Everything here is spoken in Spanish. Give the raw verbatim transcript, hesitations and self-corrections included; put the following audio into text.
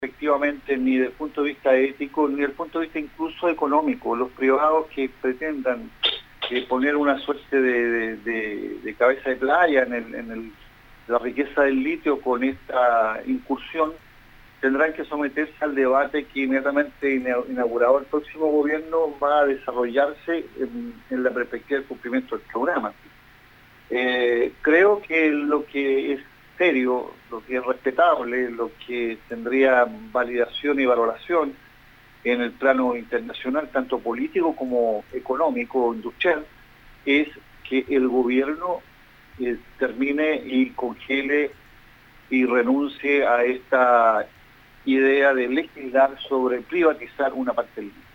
efectivamente ni desde el punto de vista ético, ni desde el punto de vista incluso económico. Los privados que pretendan eh, poner una suerte de, de, de, de cabeza de playa en, el, en el, la riqueza del litio con esta incursión, tendrán que someterse al debate que inmediatamente inaugurado el próximo gobierno va a desarrollarse en, en la perspectiva del cumplimiento del programa. Eh, creo que lo que es serio, lo que es respetable, lo que tendría validación y valoración en el plano internacional, tanto político como económico, industrial, es que el gobierno eh, termine y congele y renuncie a esta idea de legislar sobre privatizar una parte del litio.